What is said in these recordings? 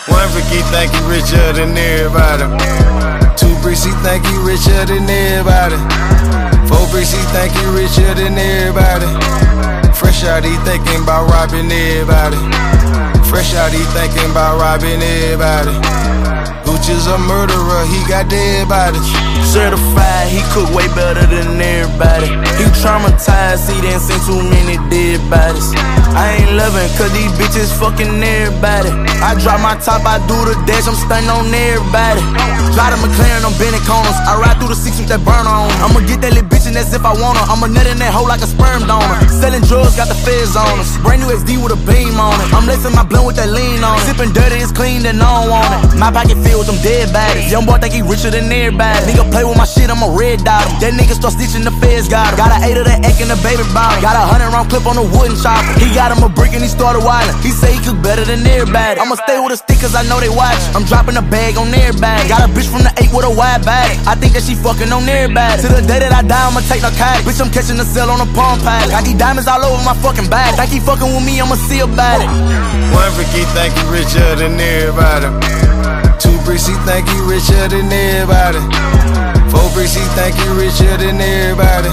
One brick, he think he richer than everybody. Two bricks, he think he richer than everybody. Four bricks, he think he richer than everybody. Fresh out, he thinking about robbing everybody. Fresh out, he thinking about robbing everybody. Gucci's a murderer, he got dead bodies. Certified, he cook way better than everybody. He traumatized, he done seen too many dead bodies. I ain't loving cause these bitches fucking everybody. I drop my top, I do the dash, I'm stunning on everybody. Drive the McLaren, I'm bending corners. I ride through the six with that burner on. I'ma get that little bitch and that's if I want her. I'ma nut in that hole like a sperm donor. Selling drugs, got the feds on us. Brand new XD with a beam on it. I'm lacing my blunt with that lean on it. Sipping dirty, it's clean, then I don't want it. My pocket filled with them dead bodies. Young boy think he richer than everybody. Nigga play with my shit, I'ma red dot him. That nigga start stitching, the feds got him. Got an 8 of that egg in the baby bottle. Got a 100-round clip on the wooden chopper. He got him a brick and he started wildin'. He say he cook better than everybody. I'ma stay with a stick cause I know they watch. I'm dropping a bag on everybody. Got a bitch from the 8 with a wide bag. I think that she fucking on everybody. To the day that I die, I'ma take narcotics. Bitch, I'm catching the cell on a palm pilot. Got these diamonds all over my fucking back. Think he fucking with me, I'ma see about it. One brick, he think he richer than everybody. Two bricks, he think he richer than everybody. Four bricks, he think he richer than everybody.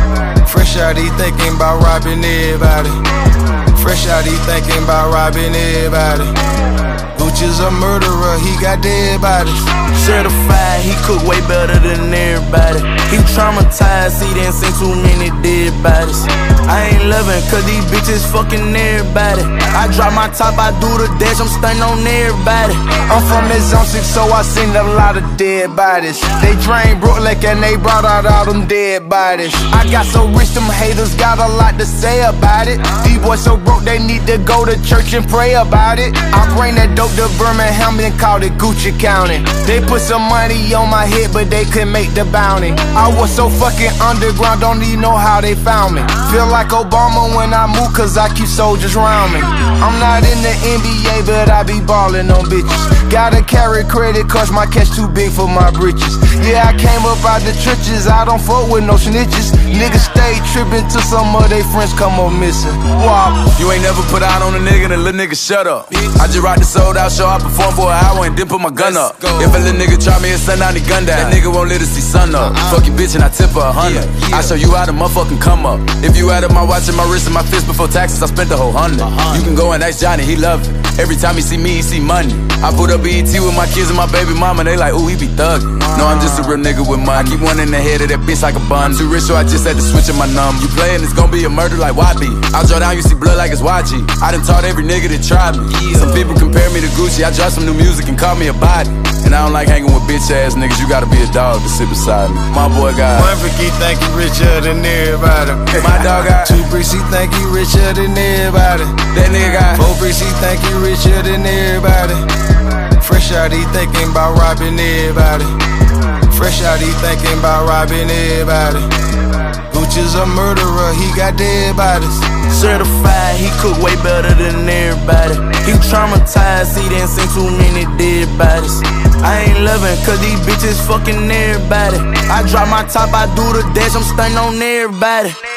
Fresh out, he thinking about robbing everybody. Fresh out, he thinking about robbing everybody. Gucci's a murderer, he got dead bodies. Certified, he cook way better than everybody. He traumatized, he done seen too many dead bodies. I ain't loving cause these bitches fucking everybody. I drop my top, I do the dash, I'm stunning on everybody. I'm from the zone 6, so I seen a lot of dead bodies. They drained Brooklyn and they brought out all them dead bodies. I got so rich, them haters got a lot to say about it. These boys so broke, they need to go to church and pray about it. I bring that dope to Birmingham and called it Gucci County. They put some money on my head, but they couldn't make the bounty. I was so fucking underground, don't even know how they found me. Feel like Obama when I move, cause I keep soldiers round me. I'm not in the NBA, but I be ballin' on bitches. Gotta carry credit cause my cash too big for my britches. Yeah, I came up out the trenches, I don't fuck with no snitches. Niggas stay trippin' till some of they friends come up missing. Wow. You ain't never put out on a nigga, then little nigga shut up. I just rock the sold out show, I perform for an hour and then put my gun up. If a little nigga try me and send down the gun down, that nigga won't let us see sun up. Fuck your bitch and I tip her 100. I show you how to motherfucking come up. If you added my watch and my wrist and my fist before taxes, I spent the whole 100. You can go and ask Johnny, he love it. Every time he see me, he see money. I put up BET with my kids and my baby mama, they like, ooh, he be thuggin'. No, I'm just a real nigga with money. I keep one in the head of that bitch like a bun. Too rich, so I just had to switch in my number. You playin', it's gon' be a murder like YB. I draw down, you see blood like it's YG. I done taught every nigga that tried me. Some people compare me to Gucci, I drop some new music and call me a body. And I don't like hanging with bitch ass niggas, you gotta be a dog to sit beside me. My boy got one brick, he think he richer than everybody. My dog got two bricks, he think he richer than everybody. That nigga got four bricks, he think he richer than everybody. Fresh out, he thinking about robbing everybody. Fresh out, he thinking about robbing everybody. Gucci's a murderer, he got dead bodies. Certified, he cook way better than everybody. He traumatized, he done seen too many dead bodies. I ain't loving cause these bitches fucking everybody. I drop my top, I do the dash, I'm stunning on everybody.